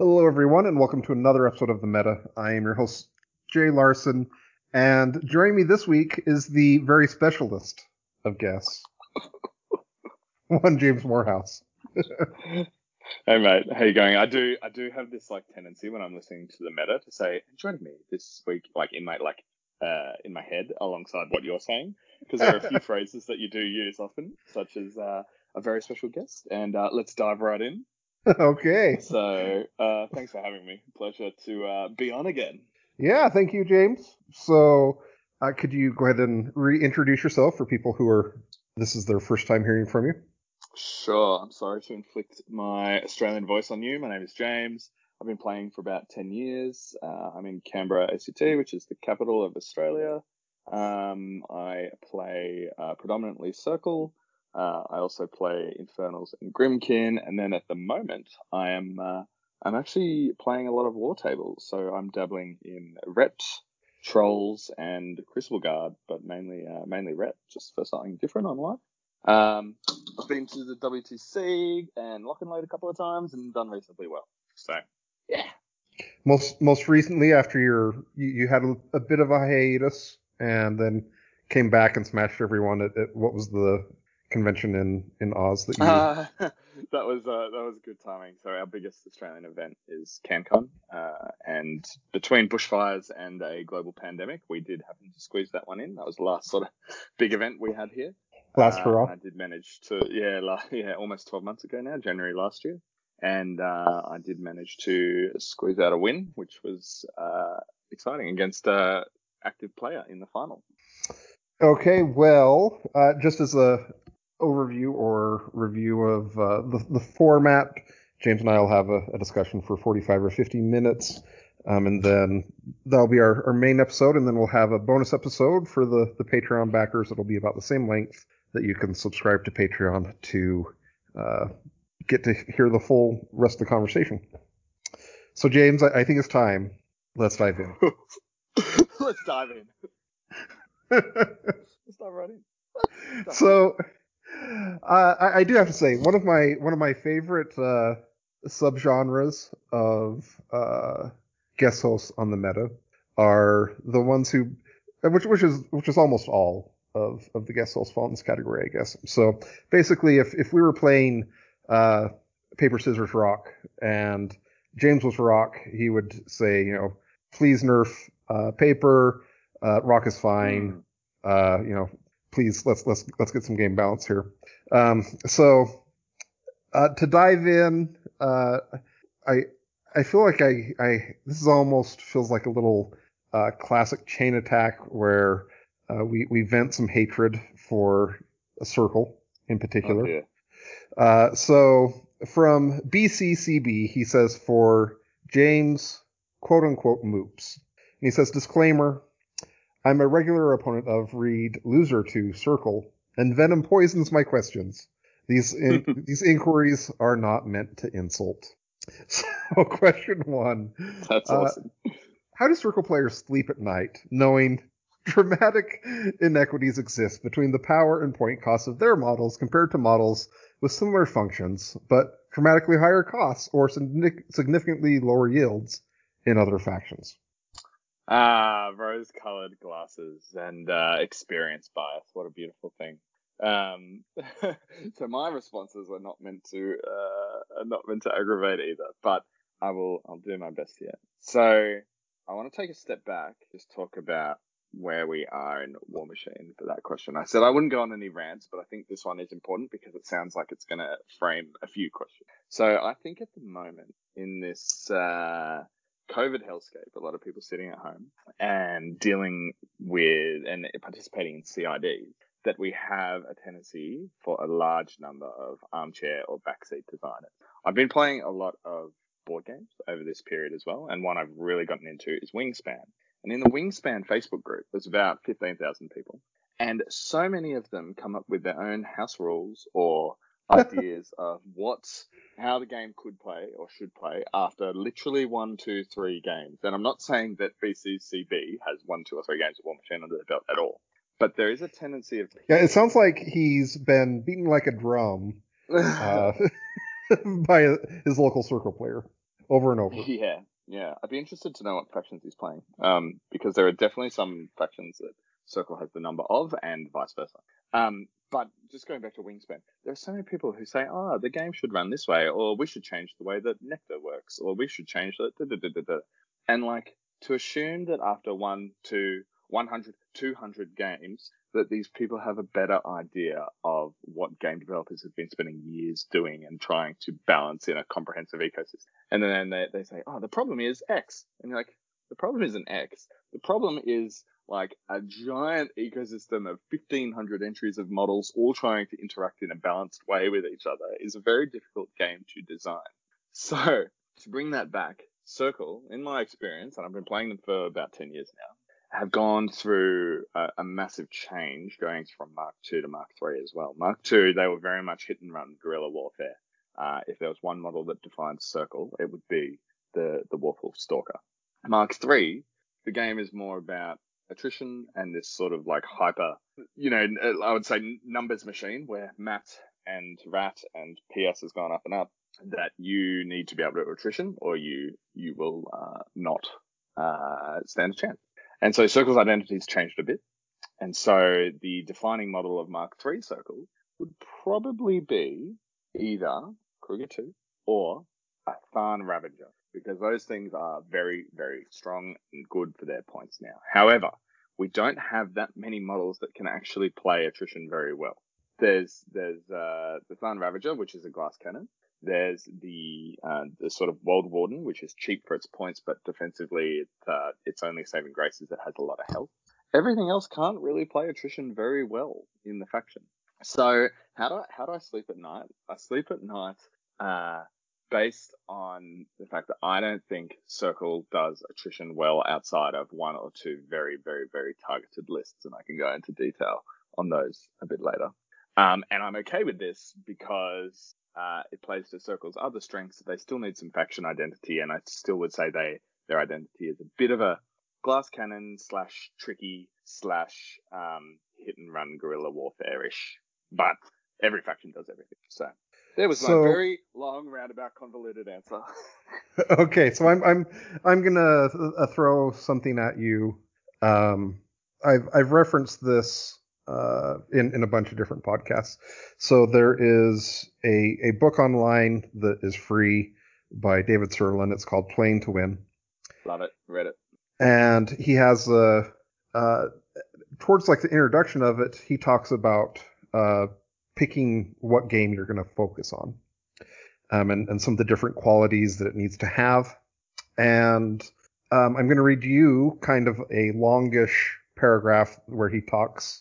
Hello, everyone, and welcome to another episode of The Meta. I am your host, Jay Larson, and joining me this week is the very specialist of guests, one James Morehouse. Hey mate, how you going? I do have this tendency when I'm listening to the meta to say, joining me this week, in my head alongside what you're saying, because there are a few phrases that you do use often, such as a very special guest, and let's dive right in. Okay. So thanks for having me. Pleasure to be on again. Yeah, thank you, James. So, could you go ahead and reintroduce yourself for people this is their first time hearing from you? Sure. I'm sorry to inflict my Australian voice on you. My name is James. I've been playing for about 10 years. I'm in Canberra, ACT, which is the capital of Australia. I play predominantly Circle. I also play Infernals and Grimkin. And then at the moment, I'm actually playing a lot of War Tables. So I'm dabbling in Ret, Trolls, and Crucible Guard, but mainly Ret, just for something different on life. I've been to the WTC and Lock and Load a couple of times and done reasonably well. So, yeah. Most recently, after you had a bit of a hiatus and then came back and smashed everyone at what was the convention in Oz that you? That was good timing. So our biggest Australian event is CanCon, and between bushfires and a global pandemic, we did happen to squeeze that one in. That was the last sort of big event we had here. Last hurrah. I did manage to, almost 12 months ago now, January last year. And I did manage to squeeze out a win, which was exciting against an active player in the final. Okay, well, just as a overview or review of the format, James and I will have a discussion for 45 or 50 minutes. And then that'll be our main episode, and then we'll have a bonus episode for the Patreon backers. It'll be about the same length that you can subscribe to Patreon to get to hear the full rest of the conversation. So, James, I think it's time. Let's dive in. Let's dive in. Let's dive right in. So, I do have to say one of my favorite subgenres of guest hosts on the meta are the ones which is almost all of the guest hosts fall in this category, I guess. So basically, if we were playing paper scissors rock and James was rock, he would say, please nerf paper, rock is fine, please let's get some game balance here. So to dive in, I feel like this is almost feels like a little classic chain attack where we vent some hatred for a circle in particular. So from BCCB, he says for James, quote unquote, moops. And he says, disclaimer, I'm a regular opponent of Reed, loser to Circle, and Venom poisons my questions. These inquiries are not meant to insult. So, question one. That's awesome. How do Circle players sleep at night, knowing dramatic inequities exist between the power and point costs of their models compared to models with similar functions, but dramatically higher costs or significantly lower yields in other factions? Rose-colored glasses and experience bias. What a beautiful thing. So my responses are not meant to aggravate either, but I'll do my best here. So I want to take a step back, just talk about where we are in War Machine for that question. I said I wouldn't go on any rants, but I think this one is important because it sounds like it's going to frame a few questions. So I think at the moment in this COVID hellscape, a lot of people sitting at home and dealing with and participating in CID, that we have a tendency for a large number of armchair or backseat designers. I've been playing a lot of board games over this period as well, and one I've really gotten into is Wingspan. And in the Wingspan Facebook group, there's about 15,000 people, and so many of them come up with their own house rules or ideas of how the game could play or should play after literally 1, 2, 3 games. And I'm not saying that BCCB has 1, 2, or 3 games of War Machine under the belt at all, but there is a tendency of... Yeah, it sounds like he's been beaten like a drum by his local Circle player. over and over. Yeah, yeah. I'd be interested to know what factions he's playing. Because there are definitely some factions that Circle has the number of, and vice versa. But just going back to Wingspan, there are so many people who say, "Oh, the game should run this way," or "We should change the way that Nectar works," or "We should change that." Da, da, da, da, da. And like to assume that after 100, 200 games, that these people have a better idea of what game developers have been spending years doing and trying to balance in a comprehensive ecosystem. And then they say, oh, the problem is X. And you're like, the problem isn't X. The problem is like a giant ecosystem of 1,500 entries of models all trying to interact in a balanced way with each other is a very difficult game to design. So to bring that back, Circle, in my experience, and I've been playing them for about 10 years now, have gone through a massive change going from Mark II to Mark III as well. Mark II, they were very much hit and run guerrilla warfare. If there was one model that defines Circle, it would be the Warwolf Stalker. Mark III, the game is more about attrition and this sort of like hyper, I would say numbers machine where Matt and Rat and PS has gone up and up, that you need to be able to attrition or you will not stand a chance. And so Circle's identity's changed a bit. And so the defining model of Mark III Circle would probably be either Kruger 2 or a Tharn Ravager, because those things are very, very strong and good for their points now. However, we don't have that many models that can actually play attrition very well. There's the Tharn Ravager, which is a glass cannon. There's the sort of World Warden, which is cheap for its points, but defensively its only saving grace is it has a lot of health. Everything else can't really play attrition very well in the faction. So how do I sleep at night? I sleep at night based on the fact that I don't think Circle does attrition well outside of one or two very, very, very targeted lists, and I can go into detail on those a bit later. And I'm okay with this because it plays to Circle's other strengths. They still need some faction identity, and I still would say their identity is a bit of a glass cannon / tricky / hit and run guerrilla warfare-ish. But every faction does everything. So there was my very long, roundabout, convoluted answer. Okay, so I'm gonna throw something at you. I've referenced this in a bunch of different podcasts. So there is a book online that is free by David Serlin. It's called Playing to Win. Love it. Read it. And he has towards like the introduction of it, he talks about picking what game you're going to focus on, and some of the different qualities that it needs to have. And I'm going to read you kind of a longish paragraph where he talks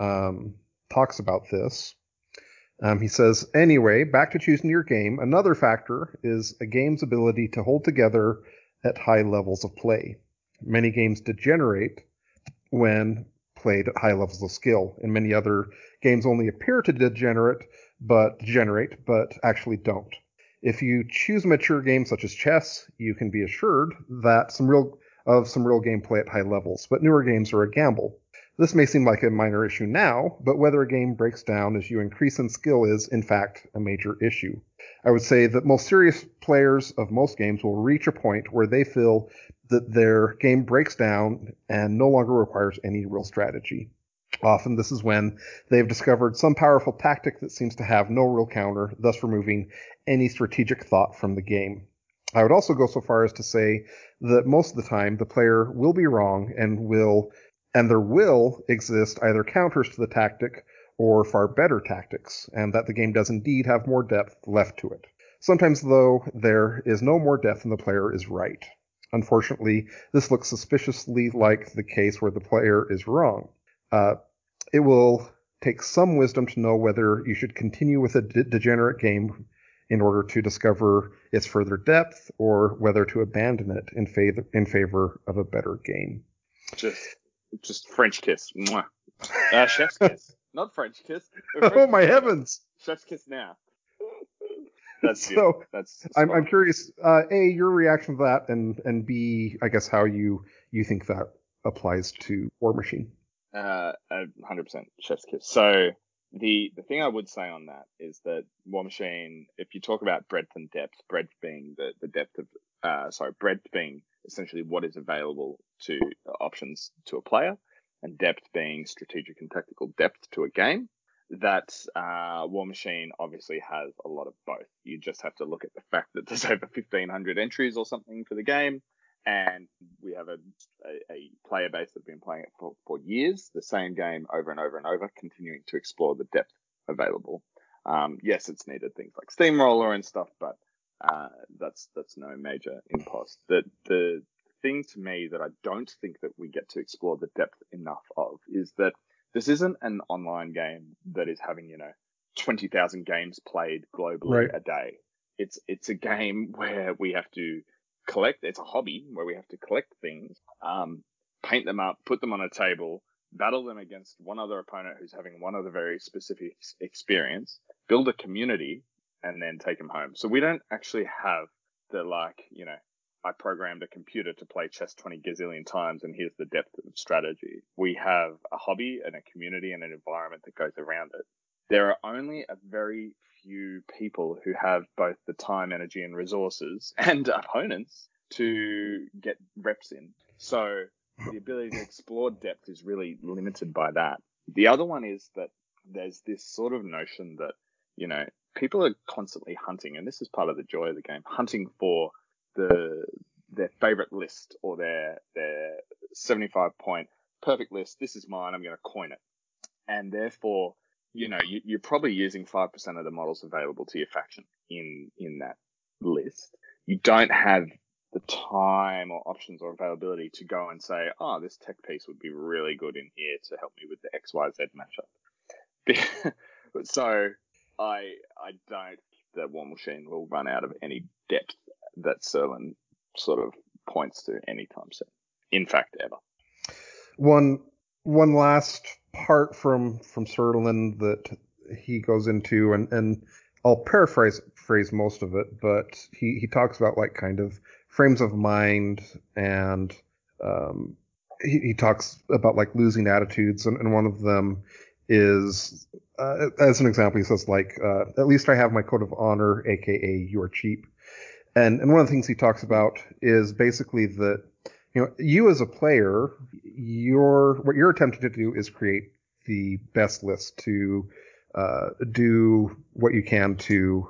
about this. He says, anyway, back to choosing your game. Another factor is a game's ability to hold together at high levels of play. Many games degenerate when played at high levels of skill, and many other games only appear to degenerate, but actually don't. If you choose a mature game such as chess, you can be assured that some real gameplay at high levels, but newer games are a gamble. This may seem like a minor issue now, but whether a game breaks down as you increase in skill is, in fact, a major issue. I would say that most serious players of most games will reach a point where they feel that their game breaks down and no longer requires any real strategy. Often this is when they've discovered some powerful tactic that seems to have no real counter, thus removing any strategic thought from the game. I would also go so far as to say that most of the time the player will be wrong and there will exist either counters to the tactic or far better tactics, and that the game does indeed have more depth left to it. Sometimes, though, there is no more depth and the player is right. Unfortunately, this looks suspiciously like the case where the player is wrong. It will take some wisdom to know whether you should continue with a degenerate game in order to discover its further depth, or whether to abandon it in favor of a better game. Just French kiss. Mwah. Chef's kiss. Not French kiss. Oh my heavens! Chef's kiss now. That's so. I'm curious. A, your reaction to that, and B, I guess how you think that applies to War Machine. 100% Chef's kiss. So the thing I would say on that is that War Machine, if you talk about breadth and depth, breadth being the depth breadth being essentially what is available to options to a player, and depth being strategic and tactical depth to a game. That War Machine obviously has a lot of both. You just have to look at the fact that there's over 1,500 entries or something for the game, and we have a player base that's been playing it for years, the same game over and over and over, continuing to explore the depth available. Yes, it's needed things like Steamroller and stuff, but that's no major impost. The thing to me that I don't think that we get to explore the depth enough of is that this isn't an online game that is having, 20,000 games played globally a day. It's a game where we have to collect. It's a hobby where we have to collect things, paint them up, put them on a table, battle them against one other opponent who's having one other very specific experience, build a community, and then take them home. So we don't actually have the I programmed a computer to play chess 20 gazillion times and here's the depth of strategy. We have a hobby and a community and an environment that goes around it. There are only a very few people who have both the time, energy, and resources and opponents to get reps in. So the ability to explore depth is really limited by that. The other one is that there's this sort of notion that, people are constantly hunting, and this is part of the joy of the game, hunting for their favorite list or their 75-point perfect list. This is mine. I'm going to coin it. And therefore, you're probably using 5% of the models available to your faction in that list. You don't have the time or options or availability to go and say, oh, this tech piece would be really good in here to help me with the XYZ matchup. So I don't think that War Machine will run out of any depth that Serlin sort of points to anytime soon. In fact, ever. One last part from Serlin that he goes into, and I'll paraphrase most of it, but he talks about like kind of frames of mind, and he talks about like losing attitudes, and one of them is, as an example, he says like, at least I have my code of honor, aka you're cheap. And one of the things he talks about is basically that, you as a player, what you're attempting to do is create the best list to do what you can to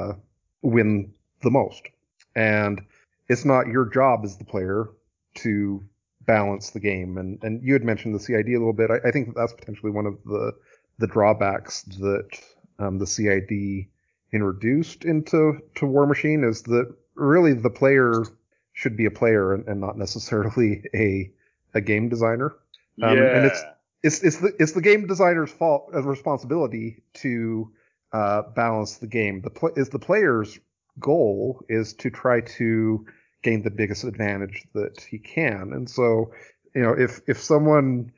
win the most. And it's not your job as the player to balance the game. And you had mentioned the CID a little bit. I think that's potentially one of the drawbacks that the CID introduced into War Machine, is that really the player should be a player and not necessarily a game designer. And it's the game designer's fault and responsibility to balance the game. The player's goal is to try to gain the biggest advantage that he can. And so, if someone,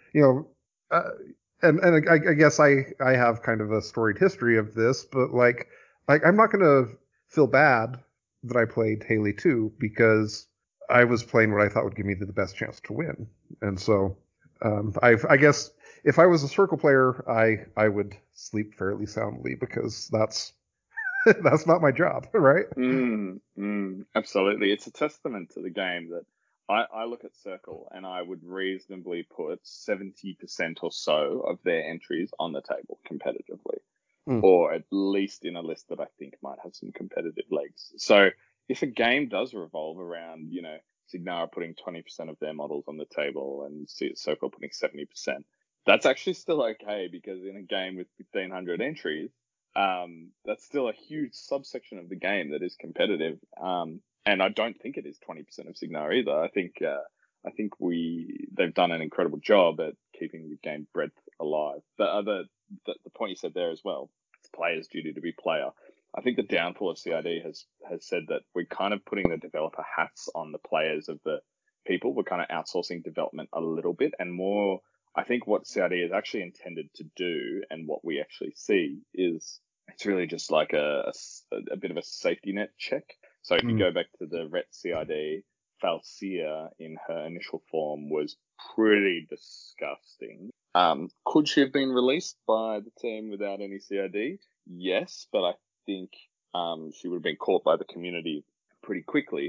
and I guess I have kind of a storied history of this, but like I'm not going to feel bad that I played Haley 2 because I was playing what I thought would give me the best chance to win. And so I guess if I was a Circle player, I would sleep fairly soundly because that's not my job, right? Absolutely. It's a testament to the game that I look at Circle and I would reasonably put 70% or so of their entries on the table competitively. Or at least in a list that I think might have some competitive legs. So if a game does revolve around, Signara putting 20% of their models on the table and Circle putting 70%, that's actually still okay, because in a game with 1,500 entries, that's still a huge subsection of the game that is competitive. And I don't think it is 20% of Signara either. I think they've done an incredible job at keeping the game breadth alive. The point you said there as well, it's players' duty to be player. I think the downfall of CID has said that we're kind of putting the developer hats on the players of the people. We're kind of outsourcing development a little bit, and more, I think what CID is actually intended to do, and what we actually see, is it's really just like a bit of a safety net check. So if you go back to the Ret CID, Falcia in her initial form was pretty disgusting. Could she have been released by the team without any CID? Yes, but I think she would have been caught by the community pretty quickly.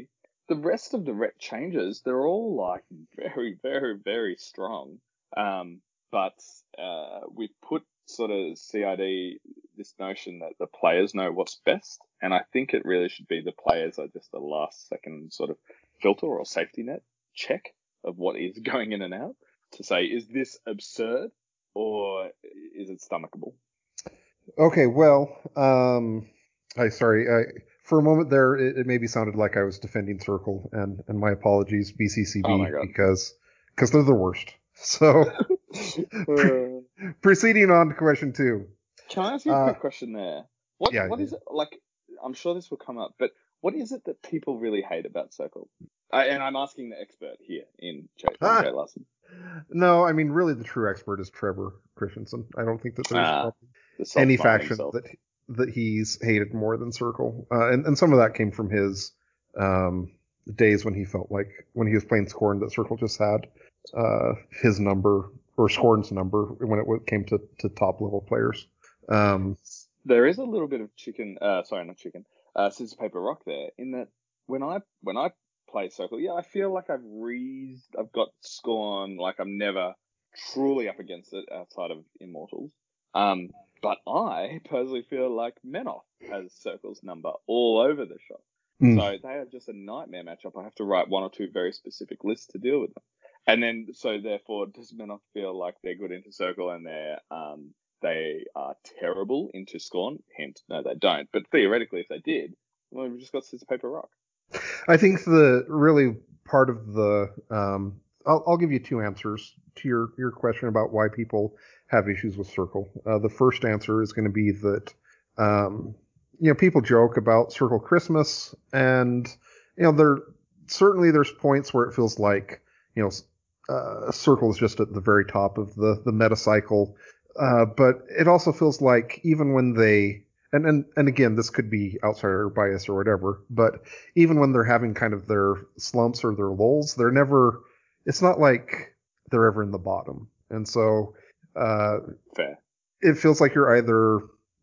the rest of the rep changes, they're all like very, very, very strong. But we've put sort of CID this notion that the players know what's best, and I think it really should be the players are just the last second sort of filter or safety net check of what is going in and out to say, is this absurd or is it stomachable? Okay, well, for a moment there, it maybe sounded like I was defending Circle, and my apologies, Oh my BCCB, god. because they're the worst. So, proceeding on to question 2. Can I ask you a quick question there? What Yeah. is it like? I'm sure this will come up, but what is it that people really hate about Circle? And I'm asking the expert here in Jay Larson. No, I mean, really, the true expert is Trevor Christensen. I don't think that there's The any self-find faction himself. that he's hated more than Circle, and some of that came from his days when he felt like when he was playing Scorn that Circle just had his number or Scorn's number when it came to top level players. There is a little bit of scissors paper rock there in that when I play Circle, yeah, I feel like I've got Scorn, like I'm never truly up against it outside of Immortals. But I personally feel like Menoth has Circle's number all over the shop. So they are just a nightmare matchup. I have to write one or two very specific lists to deal with them. And then, so therefore, does Menoth feel like they're good into Circle and they are terrible into Scorn? Hint, no, they don't. But theoretically, if they did, well, we've just got scissors, paper, rock. I think the really part of the I'll give you 2 answers to your question about why people have issues with Circle. The first answer is going to be that people joke about Circle Christmas, and there's points where it feels like Circle is just at the very top of the meta cycle, but it also feels like even when they and again, this could be outsider bias or whatever, but even when they're having kind of their slumps or their lulls, it's not like they're ever in the bottom. And so, fair. It feels like you're either,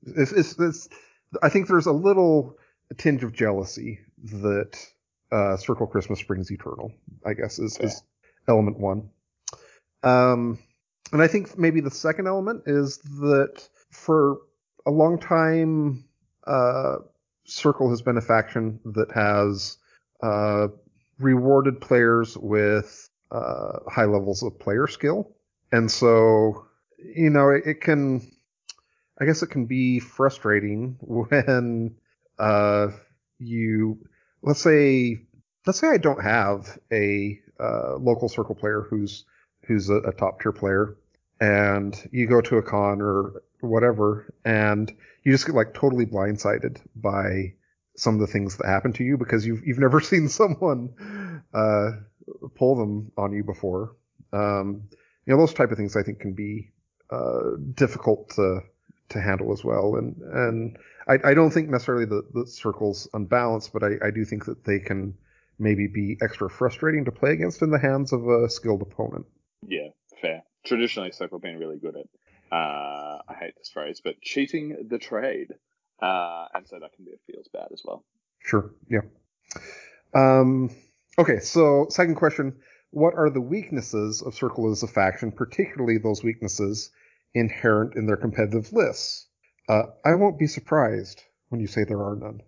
I think there's a little tinge of jealousy that, Circle Christmas brings Eternal, I guess is element 1. And I think maybe the second element is that for a long time, Circle has been a faction that has rewarded players with high levels of player skill, and so it can be frustrating when let's say I don't have a local Circle player who's a top tier player, and you go to a con or whatever, and you just get like totally blindsided by some of the things that happen to you because you've never seen someone pull them on you before. Those type of things I think can be difficult to handle as well, and I don't think necessarily the Circle's unbalanced, but I do think that they can maybe be extra frustrating to play against in the hands of a skilled opponent. Yeah, fair. Traditionally, Circle been really good at, I hate this phrase, but cheating the trade. And so that can be feels bad as well. Sure, yeah. Okay, so second question. What are the weaknesses of Circle as a faction, particularly those weaknesses inherent in their competitive lists? I won't be surprised when you say there are none.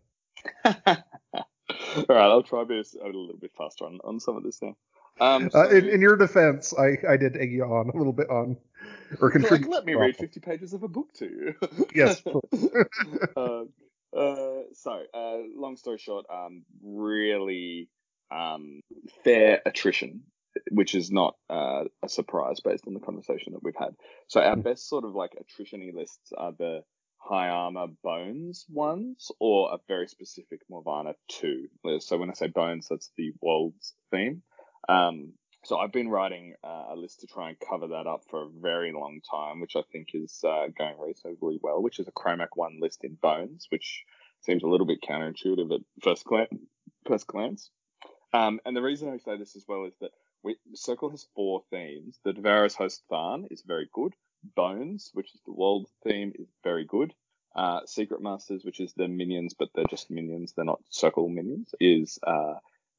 All right, I'll try to be a little bit faster on some of this now. In your defense, I did egg you on a little bit on, or contribute. Let me read 50 pages of a book to you. Yes. Long story short, really fair attrition, which is not a surprise based on the conversation that we've had. So our best sort of like attrition-y lists are the high armor bones ones, or a very specific Morvana 2. So when I say bones, that's the world's theme. So I've been writing a list to try and cover that up for a very long time, which I think is going reasonably well, which is a Chromac 1 list in bones, which seems a little bit counterintuitive at first glance. And the reason I say this as well is that Circle has 4 themes. The Devoureur's Host Tharn is very good. Bones, which is the world theme, is very good. Secret Masters, which is the minions, but they're just minions, they're not Circle minions, is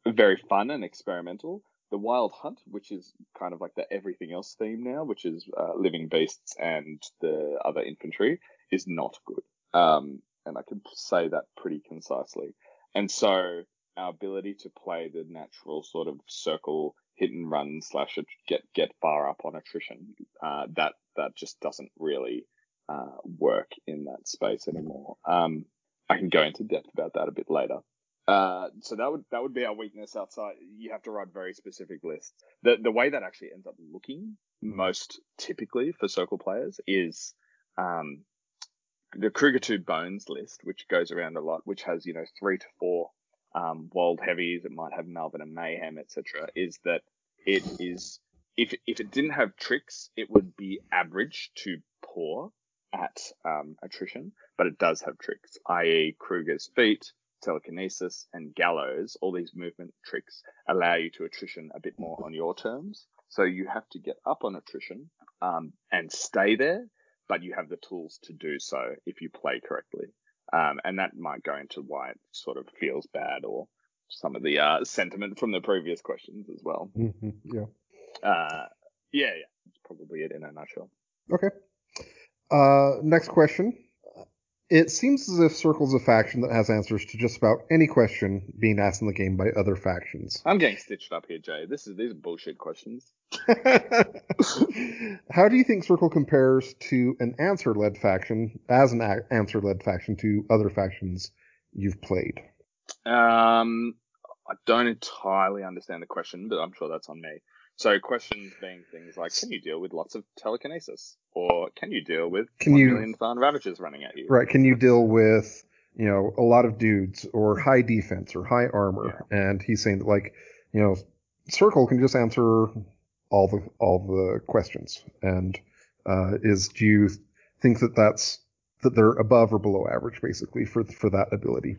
very fun and experimental. The Wild Hunt, which is kind of like the everything else theme now, which is living beasts and the other infantry, is not good. And I can say that pretty concisely. And so our ability to play the natural sort of circle hit and run / get far up on attrition, that just doesn't really work in that space anymore. I can go into depth about that a bit later. So that would be our weakness outside. You have to write very specific lists. The way that actually ends up looking most typically for Circle players is the Kruger 2 Bones list, which goes around a lot, which has 3 to 4 Wold Heavies. It might have Melvin and Mayhem, etc. Is that it is if it didn't have tricks, it would be average to poor at attrition, but it does have tricks, i.e. Kruger's Feet, Telekinesis, and Gallows. All these movement tricks allow you to attrition a bit more on your terms. So you have to get up on attrition and stay there, but you have the tools to do so if you play correctly. And that might go into why it sort of feels bad, or some of the sentiment from the previous questions as well. Mm-hmm. Yeah. That's probably it in a nutshell. Okay. Next question. It seems as if Circle's a faction that has answers to just about any question being asked in the game by other factions. I'm getting stitched up here, Jay. These are bullshit questions. How do you think Circle compares to an answer-led faction, as an answer-led faction to other factions you've played? I don't entirely understand the question, but I'm sure that's on me. So questions being things like, can you deal with lots of telekinesis? Or can you deal with 1 million Tharn Ravagers running at you? Right, can you deal with, a lot of dudes, or high defense, or high armor? Yeah. And he's saying that, Circle can just answer all the questions. And do you think that they're above or below average, basically, for that ability?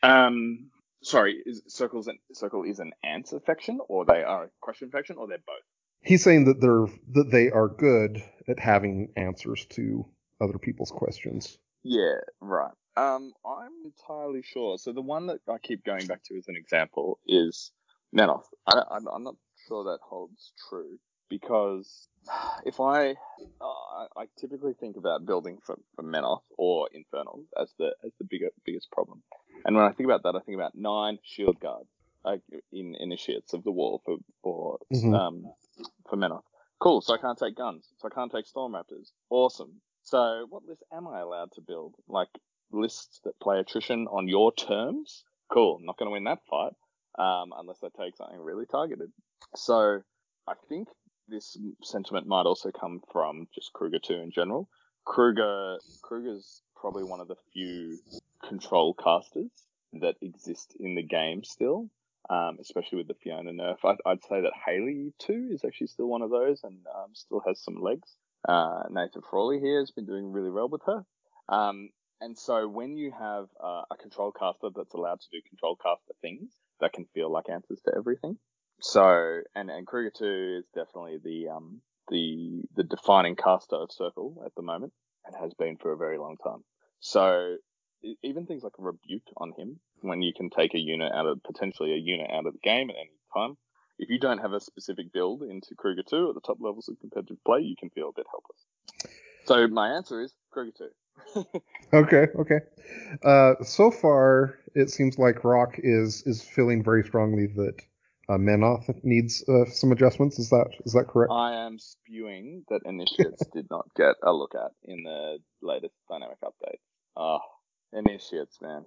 Sorry, Circle is an answer faction, or they are a question faction, or they're both? He's saying that they are good at having answers to other people's questions. Yeah, right. I'm entirely sure. So the one that I keep going back to as an example is Menoth. I'm not sure that holds true, because if I typically think about building for Menoth or Infernal as the biggest problem. And when I think about that, I think about 9 shield guards in Initiates of the Wall for Menoth. Cool, so I can't take guns. So I can't take Storm Raptors. Awesome. So what list am I allowed to build? Like lists that play attrition on your terms? Cool, I'm not going to win that fight unless I take something really targeted. So I think this sentiment might also come from just Kruger 2 in general. Kruger's probably one of the few control casters that exist in the game still, especially with the Fiona nerf. I'd say that Haley 2 is actually still one of those and still has some legs. Nathan Frawley here has been doing really well with her. And so when you have a control caster that's allowed to do control caster things, that can feel like answers to everything. So, and Kruger 2 is definitely the defining caster of Circle at the moment, and has been for a very long time. So even things like a rebuke on him, when you can take potentially a unit out of the game at any time, if you don't have a specific build into Kruger 2 at the top levels of competitive play, you can feel a bit helpless. So my answer is Kruger 2. Okay. So far, it seems like Rock is feeling very strongly that Menoth needs some adjustments. Is that correct? I am spewing that Initiates did not get a look at in the latest dynamic update. Initiates, man.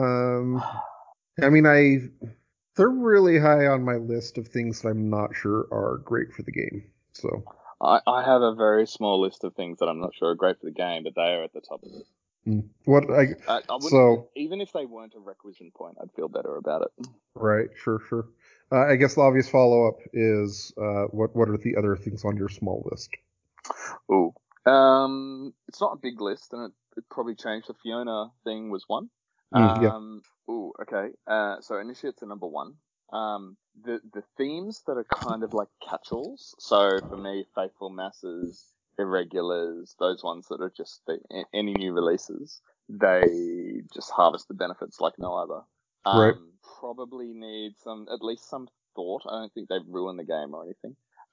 I mean, they're really high on my list of things that I'm not sure are great for the game. So I have a very small list of things that I'm not sure are great for the game, but they are at the top of it. Even if they weren't a requisition point, I'd feel better about it. Right, sure. I guess the obvious follow-up is what are the other things on your small list? Ooh. It's not a big list, and it probably changed. The Fiona thing was one. Yeah. Ooh, okay. So Initiates are number 1. The themes that are kind of like catch-alls. So for me, Faithful Masses, Irregulars, those ones that are just any new releases, they just harvest the benefits like no other. Right. Probably need at least some thought. I don't think they've ruined the game or anything.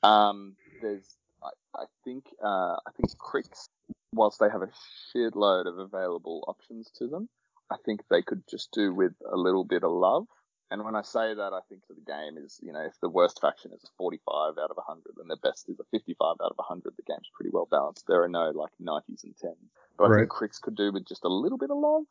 I think Cricks, whilst they have a shitload of available options to them, I think they could just do with a little bit of love. And when I say that, I think that the game is, if the worst faction is a 45 out of 100 and the best is a 55 out of 100, the game's pretty well balanced. There are no 90s and 10s. But I think Cricks could do with just a little bit of love.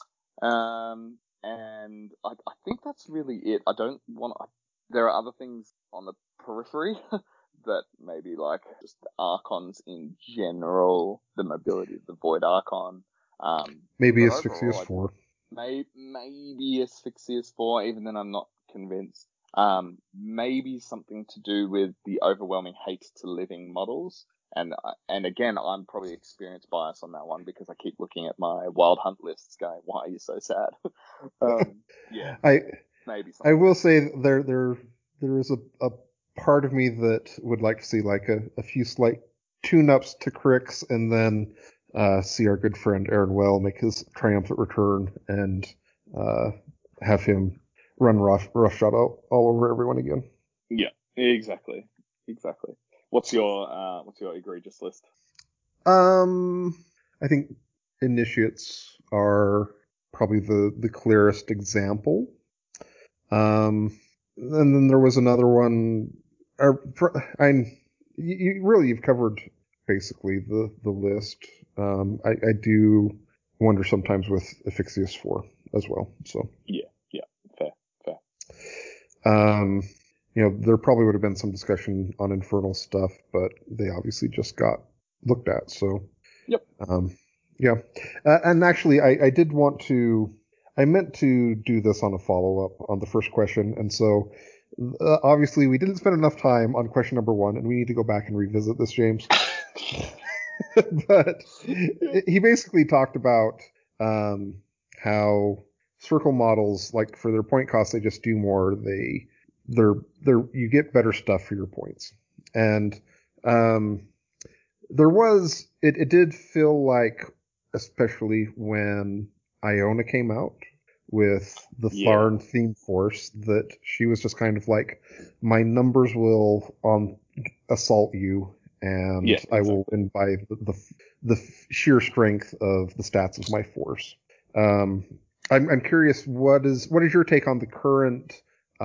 And I think that's really it. There are other things on the periphery that maybe just the Archons in general, the mobility of the Void Archon. Maybe Asphyxious 4. Maybe Asphyxious 4, even then I'm not convinced. Maybe something to do with the overwhelming hate to living models. And again, I'm probably experienced bias on that one because I keep looking at my Wild Hunt lists going, why are you so sad? Yeah. Maybe something. I will say there is a part of me that would like to see a few slight tune-ups to Crix and then see our good friend Aaron Well make his triumphant return and have him run roughshod all over everyone again. Yeah, exactly. What's your egregious list? I think initiates are probably the clearest example. And then there was another one. You've covered basically the list. I do wonder sometimes with Asphyxious 4 as well. So yeah, fair. There probably would have been some discussion on Infernal stuff, but they obviously just got looked at. So yep. Yeah. And actually, I meant to do this on a follow-up on the first question. And so, obviously, we didn't spend enough time on question number 1, and we need to go back and revisit this, James. But he basically talked about how circle models, for their point cost, they just do more. You get better stuff for your points. And it did feel like, especially when Iona came out with the Tharn theme force, that she was just kind of like, my numbers will assault you, and exactly. I will win by the sheer strength of the stats of my force. I'm curious, what is your take on the current,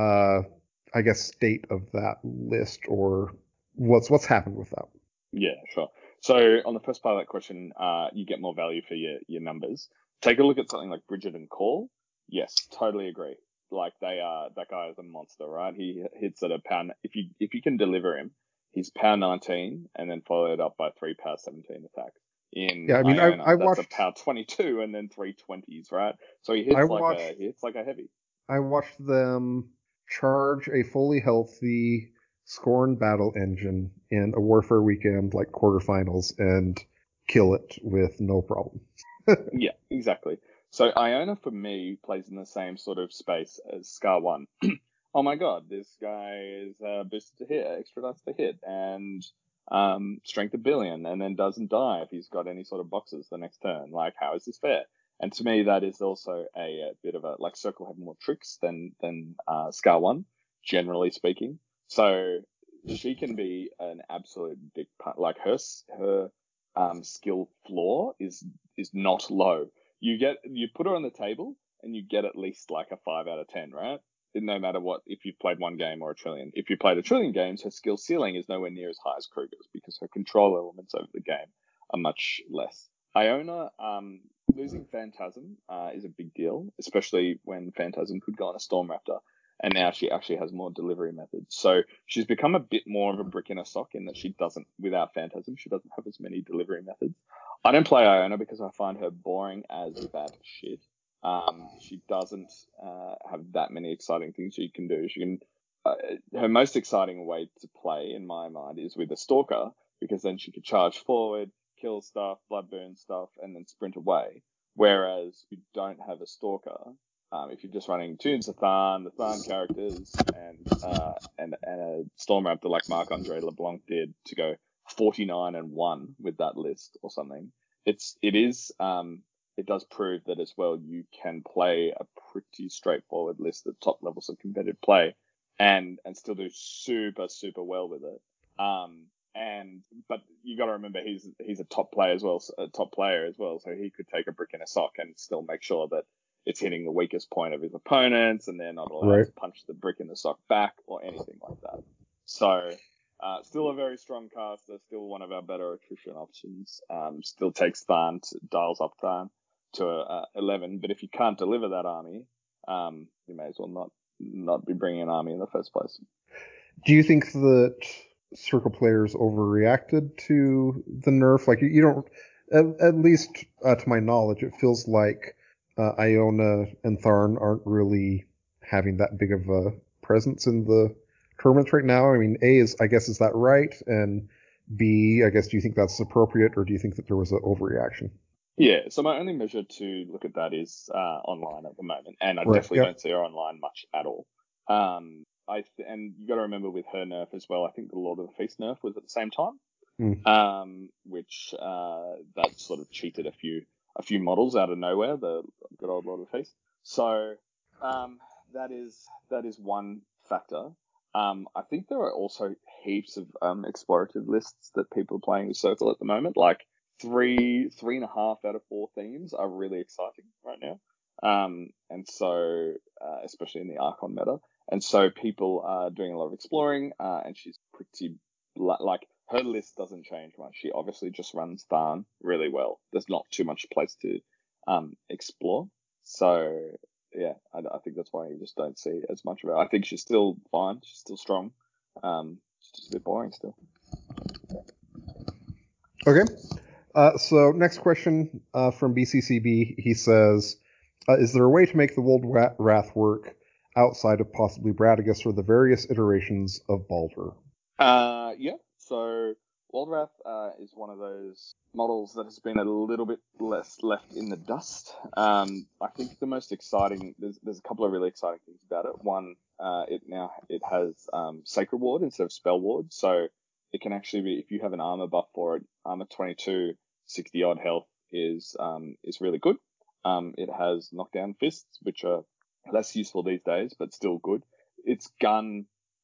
I guess, state of that list, or what's happened with that? Yeah, sure. So on the first part of that question, you get more value for your numbers. Take a look at something like Bridget and Call. Yes, totally agree. That guy is a monster, right? He hits at a pound. If you can deliver him, he's power 19 and then followed up by 3 power 17 attacks. Iona, I watched, that's a power 22 and then 3 20s, right? So he hits like a heavy. I watched them charge a fully healthy Scorn battle engine in a Warfare Weekend quarterfinals and kill it with no problem. Yeah, exactly. So Iona for me plays in the same sort of space as Scar 1. Oh my god, this guy is boosted to hit, extra dice to hit, and strength 1 billion, and then doesn't die if he's got any sort of boxes the next turn. How is this fair? And to me, that is also a bit of a Circle have more tricks than Scar 1, generally speaking. So she can be an absolute big part. Her skill floor is not low. You put her on the table and you get at least a 5 out of 10, right? No matter what, if you've played one game or a trillion. If you played a trillion games, her skill ceiling is nowhere near as high as Kruger's because her control elements over the game are much less. Iona, losing Phantasm is a big deal, especially when Phantasm could go on a Storm Raptor. And now she actually has more delivery methods. So she's become a bit more of a brick in a sock in that she doesn't, without Phantasm, she doesn't have as many delivery methods. I don't play Iona because I find her boring as bad shit. She doesn't have that many exciting things she can do. Her most exciting way to play, in my mind, is with a Stalker, because then she could charge forward, kill stuff, blood burn stuff, and then sprint away. Whereas you don't have a Stalker. If you're just running Toons of Tharn, the Tharn characters, and a Storm Raptor like Marc-Andre LeBlanc did to go 49-1 with that list or something, it is it does prove that as well you can play a pretty straightforward list at top levels of competitive play and still do super, super well with it. But you got to remember he's a top player as well, so he could take a brick in a sock and still make sure that it's hitting the weakest point of his opponents, and they're not allowed to punch the brick in the sock back or anything like that. So, still a very strong caster, still one of our better attrition options. Still takes Tharn, dials up Tharn to 11. But if you can't deliver that army, you may as well not be bringing an army in the first place. Do you think that Circle players overreacted to the nerf? Like, you don't, at least to my knowledge, it feels like Iona and Tharn aren't really having that big of a presence in the tournaments right now. I mean, A, is that right? And B, I guess, do you think that's appropriate, or do you think that there was an overreaction? Yeah, so my only measure to look at that is online at the moment, and I definitely don't see her online much at all. And you got to remember with her nerf as well, I think the Lord of the Feast nerf was at the same time, which that sort of cheated a few models out of nowhere, the good old Lord of the Feast. So that is one factor. I think there are also heaps of explorative lists that people are playing with Circle at the moment. Like 3.5 out of 4 themes are really exciting right now. And so, especially in the Archon meta. And so people are doing a lot of exploring, and she's pretty, like, her list doesn't change much. She obviously just runs Tharn really well. There's not too much place to explore. So, yeah, I think that's why you just don't see as much of her. I think she's still fine. She's still strong. She's just a bit boring still. Okay. So next question from BCCB. He says, is there a way to make the World Wrath work outside of possibly Bradigus or the various iterations of Baldur? Yeah. So World Wrath is one of those models that has been a little bit less left in the dust. I think the most exciting, there's a couple of really exciting things about it. One, it has Sacred Ward instead of Spell Ward, so it can actually be, if you have an armor buff for it, armor 22, 60 odd health is really good. It has knockdown fists, which are less useful these days, but still good. Its gun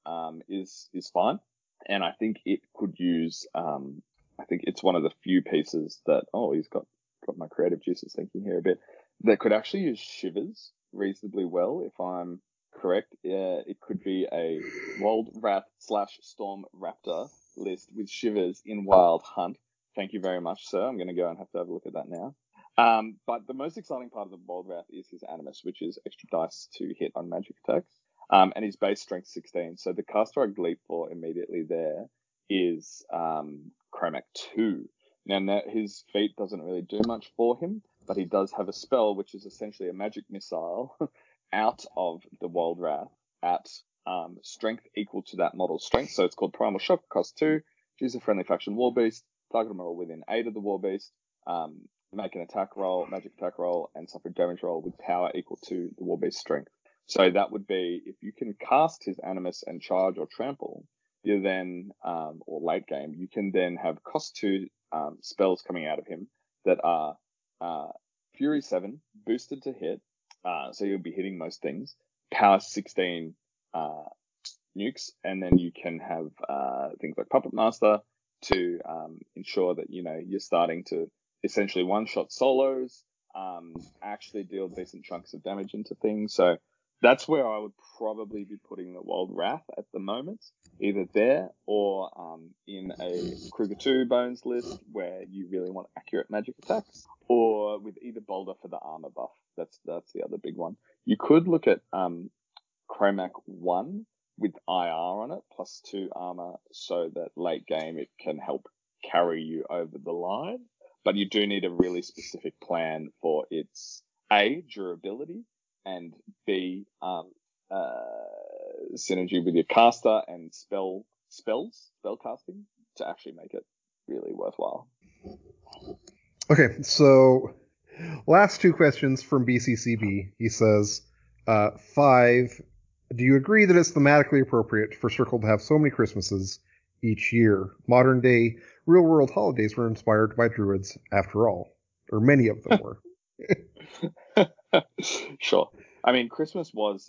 is fine, and I think it could use. I think it's one of the few pieces that he's got my creative juices thinking here a bit, that could actually use Shivers reasonably well. If I'm correct, it could be a World Wrath / Storm Raptor list with Shivers in Wild Hunt. Thank you very much, sir. I'm going to go and have to have a look at that now. But the most exciting part of the World Wrath is his Animus, which is extra dice to hit on magic attacks, and his base strength 16. So the caster I leap for immediately there is Chromac 2. Now, his feat doesn't really do much for him, but he does have a spell, which is essentially a magic missile out of the World Wrath at strength equal to that model's strength. So it's called Primal Shock, cost 2. Choose a friendly faction war beast, target a model within 8 of the war beast, make an attack roll, magic attack roll, and suffer damage roll with power equal to the war beast's strength. So that would be, if you can cast his Animus and charge or trample, you then, or late game, you can then have cost 2 spells coming out of him that are Fury 7, boosted to hit, so you'll be hitting most things, power 16 nukes, and then you can have things like Puppet Master to ensure that, you're starting to essentially one-shot solos, actually deal decent chunks of damage into things. So that's where I would probably be putting the World Wrath at the moment, either there or in a Kruger 2 Bones list where you really want accurate magic attacks, or with either Boulder for the armor buff. That's the other big one. You could look at Chromac 1 with IR on it, plus 2 armor, so that late game it can help carry you over the line. But you do need a really specific plan for its A, durability, and B, synergy with your caster and spell casting to actually make it really worthwhile. Okay, so last 2 questions from BCCB. He says, 5, do you agree that it's thematically appropriate for Circle to have so many Christmases each year? Modern day real-world holidays were inspired by druids, after all. Or many of them were. Sure. I mean, Christmas was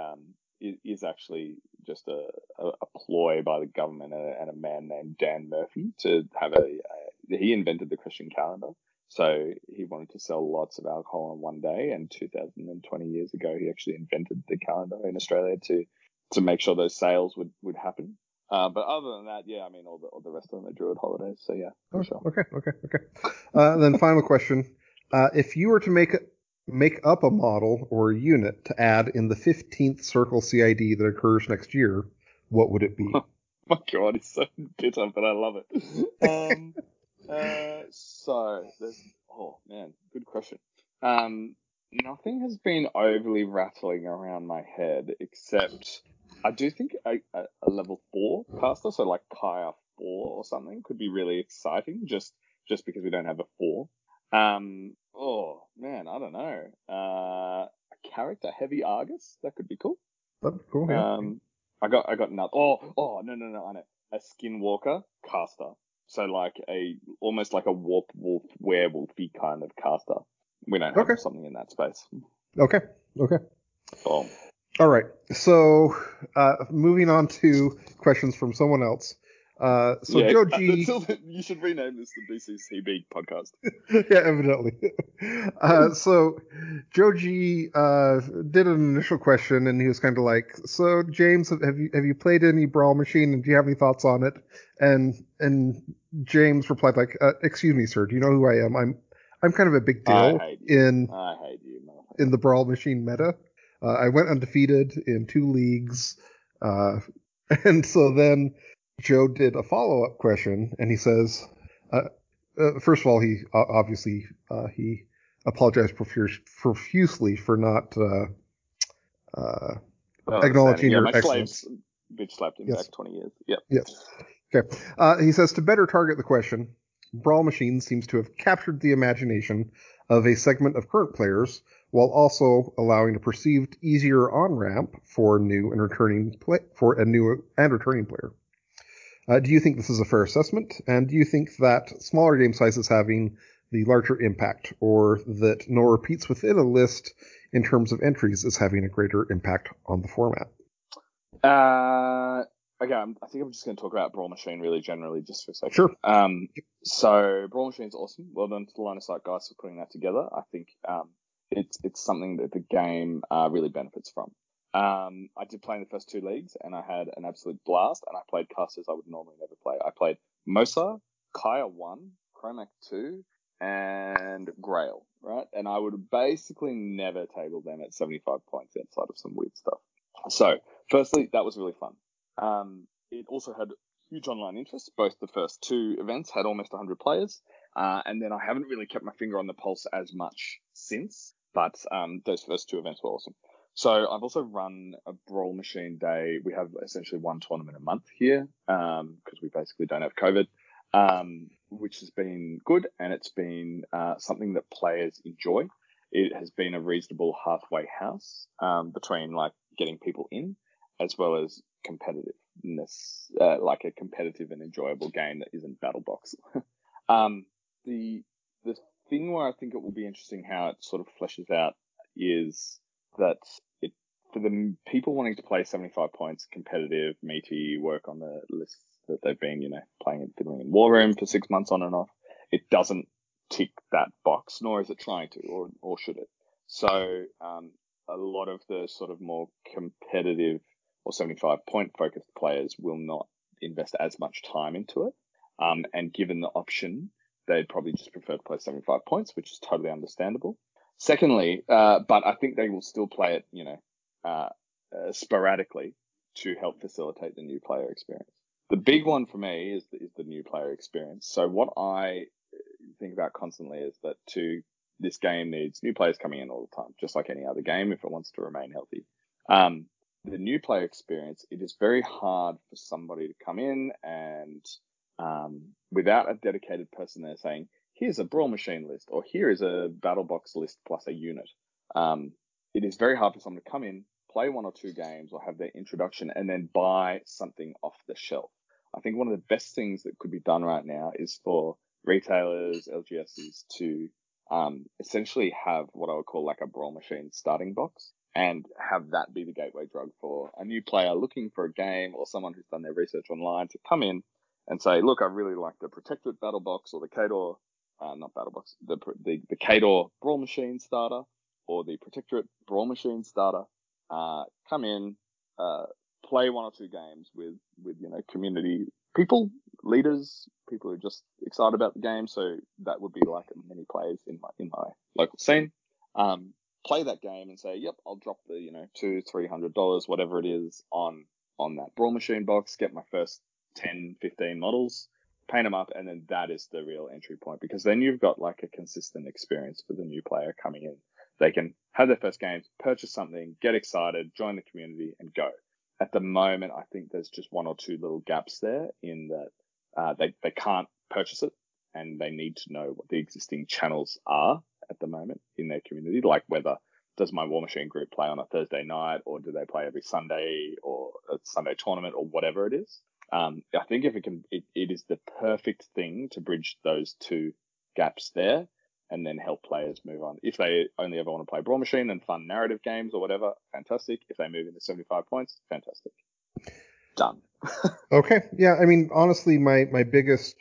is actually just a ploy by the government and a man named Dan Murphy to have he invented the Christian calendar. So he wanted to sell lots of alcohol on one day, and 2020 years ago, he actually invented the calendar in Australia to make sure those sales would happen. But other than that, yeah, I mean, all the rest of them are Druid holidays. So yeah, for sure. Okay. Then final question: if you were to make up a model or a unit to add in the 15th Circle CID that occurs next year, what would it be? My God, it's so bitter, but I love it. So there's, oh man, good question. Nothing has been overly rattling around my head except I do think a level 4 caster, so like Kaya 4 or something, could be really exciting just because we don't have a 4. Oh man, I don't know. A character heavy Argus, that could be cool. That'd be cool. Yeah. I got another. Oh no, I know. A Skinwalker caster. So like almost like a warp wolf werewolfy kind of caster. We don't have something in that space. Okay. Boom. All right. So moving on to questions from someone else. Joe G. You should rename this the BCCB podcast. Yeah, evidently. So Joe G. Did an initial question, and he was kind of like, "So James, have you played any Brawl Machine, and do you have any thoughts on it?" And James replied like, "Excuse me, sir. Do you know who I am? I'm kind of a big deal I hate you, in the Brawl Machine meta. I went undefeated in 2 leagues, and so then." Joe did a follow-up question, and he says, first of all, he obviously he apologized profusely for not acknowledging your excellence. Bitch slapped him back 20 years. Yep. Yes. Okay. He says, to better target the question, Brawl Machine seems to have captured the imagination of a segment of current players, while also allowing a perceived easier on-ramp for a new and returning player. Do you think this is a fair assessment? And do you think that smaller game size is having the larger impact, or that no repeats within a list in terms of entries is having a greater impact on the format? Okay, I think I'm just going to talk about Brawl Machine really generally just for a second. Sure. So Brawl Machine's awesome. Well done to the Line of Sight guys for putting that together. I think it's something that the game really benefits from. I did play in the first 2 leagues, and I had an absolute blast, and I played casters I would normally never play. I played Mosa, Kaya 1, Chromac 2, and Grail, right? And I would basically never table them at 75 points outside of some weird stuff. So, firstly, that was really fun. It also had huge online interest. Both the first 2 events had almost 100 players, and then I haven't really kept my finger on the pulse as much since, but those first 2 events were awesome. So I've also run a Brawl Machine day. We have essentially 1 tournament a month here because we basically don't have COVID, which has been good, and it's been something that players enjoy. It has been a reasonable halfway house between like getting people in as well as competitiveness, like a competitive and enjoyable game that isn't BattleBox. The thing where I think it will be interesting how it sort of fleshes out is that for the people wanting to play 75 points, competitive, meaty, work on the lists that they've been, playing and fiddling in War Room for 6 months on and off, it doesn't tick that box, nor is it trying to, or should it. So a lot of the sort of more competitive or 75 point focused players will not invest as much time into it. And given the option, they'd probably just prefer to play 75 points, which is totally understandable. Secondly, but I think they will still play it, sporadically to help facilitate the new player experience. The big one for me is the new player experience. So what I think about constantly is that this game needs new players coming in all the time, just like any other game if it wants to remain healthy. The new player experience, it is very hard for somebody to come in and without a dedicated person there saying, here's a Brawl Machine list, or here is a BattleBox list plus a unit. It is very hard for someone to come in, play 1 or 2 games, or have their introduction, and then buy something off the shelf. I think one of the best things that could be done right now is for retailers, LGSs, to essentially have what I would call like a Brawl Machine starting box and have that be the gateway drug for a new player looking for a game or someone who's done their research online to come in and say, look, I really like the Protectorate Battle Box or the Kador, not Battle Box, the Kador Brawl Machine starter or the Protectorate Brawl Machine starter. Come in, play one or two games with community people, leaders, people who are just excited about the game. So that would be like many players in my local scene. Play that game and say, yep, I'll drop the $200-$300, whatever it is, on that Brawl Machine box. Get my first 10-15 models, paint them up, and then that is the real entry point, because then you've got like a consistent experience for the new player coming in. They can have their first games, purchase something, get excited, join the community, and go. At the moment, I think there's just one or two little gaps there in that they can't purchase it, and they need to know what the existing channels are at the moment in their community, like whether does my War Machine group play on a Thursday night, or do they play every Sunday, or a Sunday tournament, or whatever it is. I think if it is the perfect thing to bridge those two gaps there, and then help players move on. If they only ever want to play Brawl Machine and fun narrative games or whatever, fantastic. If they move into 75 points, fantastic. Done. Okay. Yeah, I mean, honestly, my biggest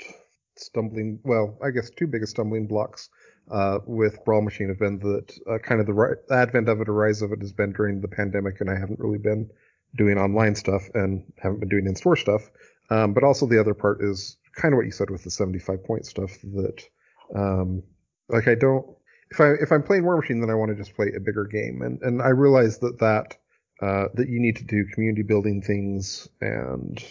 I guess two biggest stumbling blocks with Brawl Machine have been that kind of the advent of it, or rise of it, has been during the pandemic, and I haven't really been doing online stuff and haven't been doing in-store stuff. But also the other part is kind of what you said with the 75-point stuff, that like I don't, if I'm playing War Machine, then I want to just play a bigger game, and I realize that you need to do community building things, and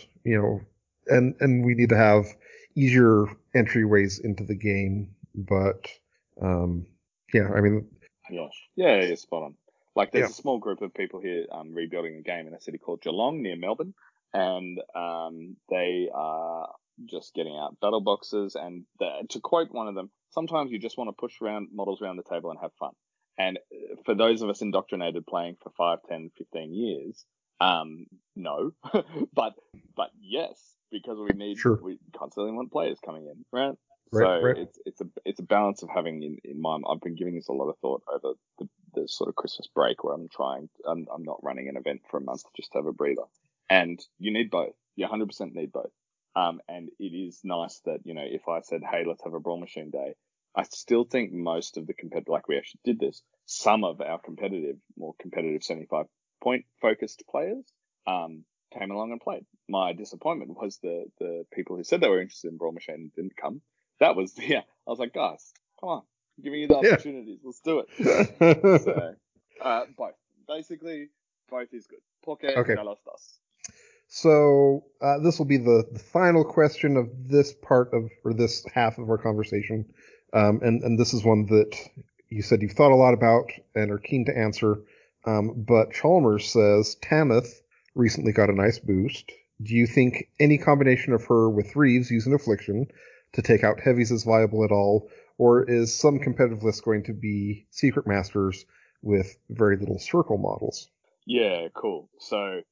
and we need to have easier entryways into the game. But yeah, I mean, yeah, spot on. Like there's yeah. a small group of people here rebuilding a game in a city called Geelong near Melbourne, and they are just getting out battle boxes. And to quote one of them, sometimes you just want to push models around the table and have fun. And for those of us indoctrinated playing for 5, 10, 15 years, no, but yes, because we constantly want players coming in, right? Right. It's a balance of having in mind. I've been giving this a lot of thought over the sort of Christmas break, where I'm not running an event for a month just to have a breather. And you need both. You 100% need both. And it is nice that, if I said, hey, let's have a Brawl Machine day, I still think most of the like we actually did this, some of our more competitive 75-point focused players came along and played. My disappointment was the people who said they were interested in Brawl Machine and didn't come. That was I was like, guys, come on, I'm giving you the opportunities. Yeah. Let's do it. So, both. Basically, both is good. Porque ya lo estás. So this will be the final question of this this half of our conversation, and this is one that you said you've thought a lot about and are keen to answer. But Chalmers says Tamith recently got a nice boost. Do you think any combination of her with Reeves using Affliction to take out heavies is viable at all, or is some competitive list going to be Secret Masters with very little circle models? Yeah, cool. So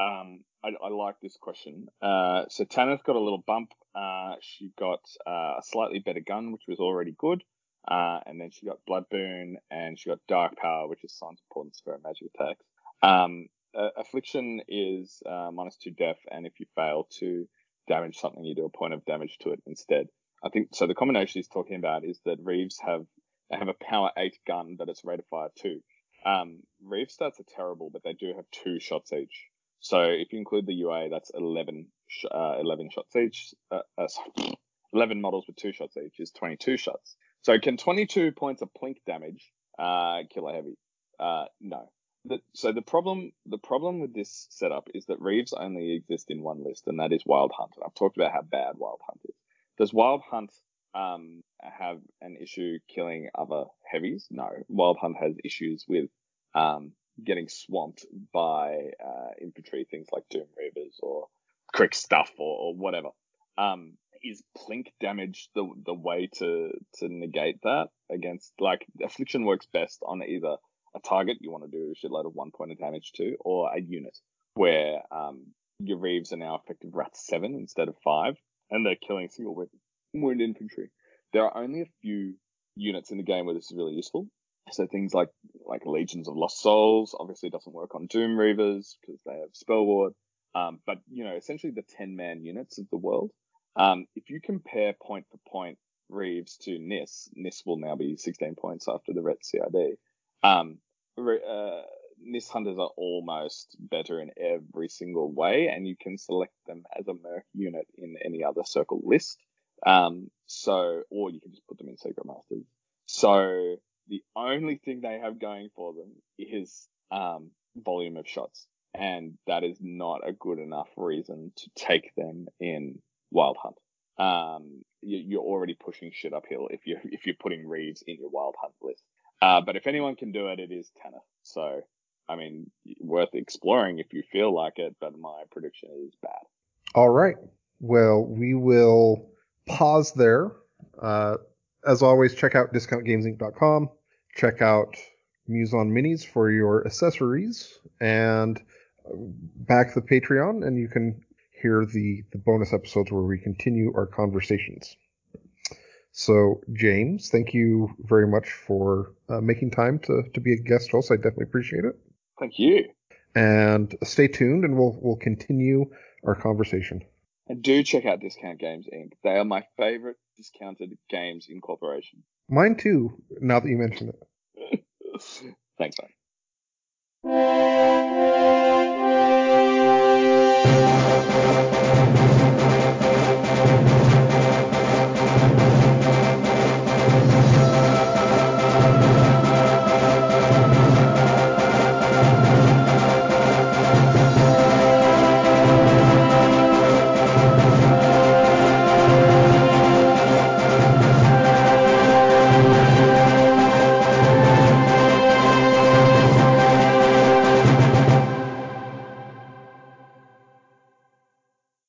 I like this question. So Tanith got a little bump. She got a slightly better gun, which was already good. And then she got Blood Boon, and she got Dark Power, which is Signs of Importance for her magic attacks. Affliction is -2 def, and if you fail to damage something, you do a point of damage to it instead. I think so. The combination he's talking about is that Reeves have a power 8 gun, but it's rate of fire 2. Reeves stats are terrible, but they do have 2 shots each. So if you include the UA, that's 11 shots each. 11 models with 2 shots each is 22 shots. So can 22 points of plink damage kill a heavy? No. So the problem with this setup is that Reeves only exist in one list, and that is Wild Hunt. And I've talked about how bad Wild Hunt is. Does Wild Hunt have an issue killing other heavies? No. Wild Hunt has issues with getting swamped by infantry, things like Doom Reavers or Crick Stuff or whatever. Is plink damage the way to negate that against, like, Affliction works best on either a target you want to do a shitload of 1 point of damage to, or a unit where your Reeves are now effective Wrath 7 instead of 5, and they're killing single wound infantry. There are only a few units in the game where this is really useful. So things like Legions of Lost Souls obviously doesn't work on Doom Reavers because they have Spell Ward. But essentially the 10-man units of the world. If you compare point for point Reeves to Nis will now be 16 points after the Ret CID. Nis hunters are almost better in every single way, and you can select them as a merc unit in any other circle list. Or you can just put them in Secret Masters. So the only thing they have going for them is volume of shots, and that is not a good enough reason to take them in Wild Hunt. You're already pushing shit uphill if you're putting Reeves in your Wild Hunt list. But if anyone can do it, it is Tanner. So, I mean, worth exploring if you feel like it, but my prediction is bad. All right. Well, we will pause there. As always, check out discountgamesinc.com. Check out Muson Minis for your accessories, and back the Patreon, and you can hear the bonus episodes where we continue our conversations. So, James, thank you very much for making time to be a guest host. I definitely appreciate it. Thank you. And stay tuned, and we'll continue our conversation. And do check out Discount Games Inc. They are my favorite discounted games incorporation. Mine too, now that you mention it. Thanks, man.